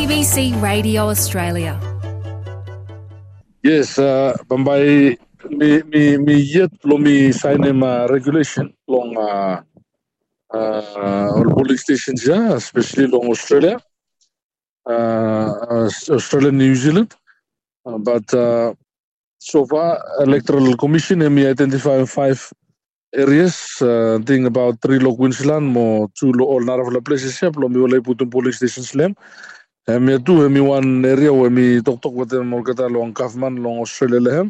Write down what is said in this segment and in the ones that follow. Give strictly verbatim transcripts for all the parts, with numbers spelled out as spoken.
B C Radio Australia. Yes, uh, Bambai, me me me yet lo me sign him uh, regulation long uh, uh, all polling stations, yeah, especially long Australia, uh, uh, Australia, New Zealand. Uh, but uh, so far, Electoral Commission and me identify five areas. Uh, thing about three lo Queensland, mo two lo all Naravla places, yeah, lo me ole put polling stations lem. And me too, me one area where me talk talk with them, Molkata long Kaufman, long Australia lehem.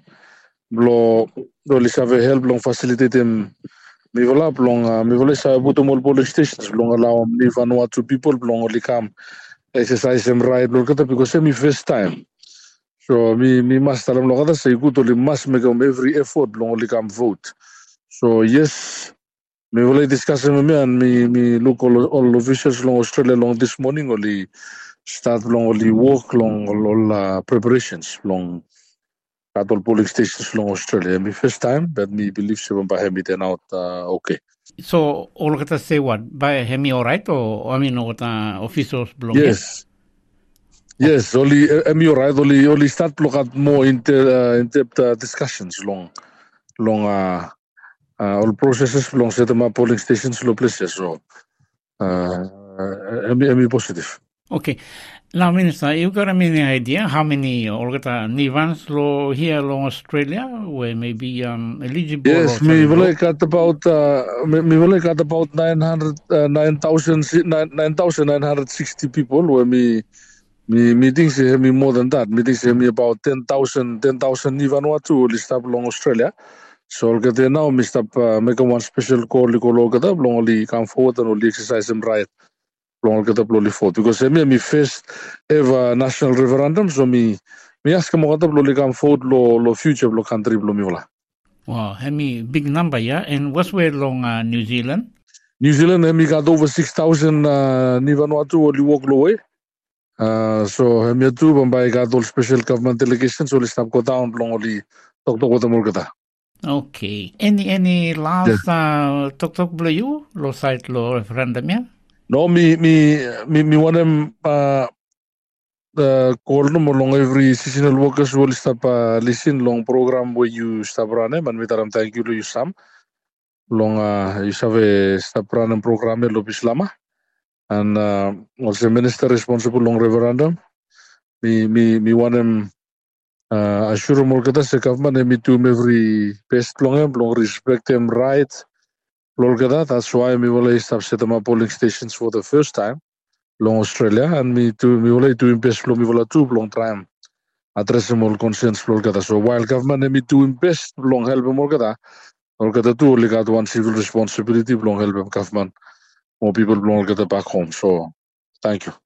Lo lo li save help long facilitate them mi vola long mi vola sa buto mol police stations long allow me Vanuatu people long li come exercise them right lo kata because mi first time so mi mi must tell them lo kata say good li must make them every effort long li come vote so yes mi vola discuss me and mi mi look all, all officials long Australia long this morning only start long only work long all uh, preparations long at all polling stations long Australia. My first time, but me believe she won't buy me then out uh, okay. So all kata say what? Buy hemi all right or I mean what uh, officials belong? Yes. Here? Yes, only uh, me all right. Only only start look at more in uh, in depth uh, discussions long long uh, uh, all processes long set up polling stations long places. So uh, uh, me positive. Okay. Now, Minister, you got any idea how many Olgata Nivans lo here long Australia where maybe um eligible? Yes, me will got about uh, me will got about nine hundred uh, nine thousand nine thousand nine hundred sixty people where me me meetings me more than that meetings me about ten thousand ten thousand Vanuatu list up long Australia. So I'll get there now, Mister Uh, make one special call to go get up long only come forward and only exercise them right. Long get up lolly for because me me first ever national referendum so me me ask mo get up lolly come forward lo lo future lo country lo mi wala. Wow, hemi big number, yeah. And what's where long uh, New Zealand? New Zealand hemi got over six thousand uh, ni Vanuatu only walk away. Uh, so hemi tu Bombay got all special government delegations only stop go down long only talk talk with the Molgata. Okay. Any any last Yes. uh, talk talk below you lo site lo referendum yeah? No, me me me me want them uh uh call them along every seasonal workers will stop uh, listen long program where you stop running and we tell them thank you to you Sam long uh you have a stop running program lo Islama and uh also minister responsible long referendum me me me want them uh assure more that the government me to every best long long respect them rights. That's why we will start setting up polling stations for the first time long Australia and me to me will do best me will do long time address more concerns so while government me do best long help more gada or gada do only got one civil responsibility long help government more people long get back home so thank you.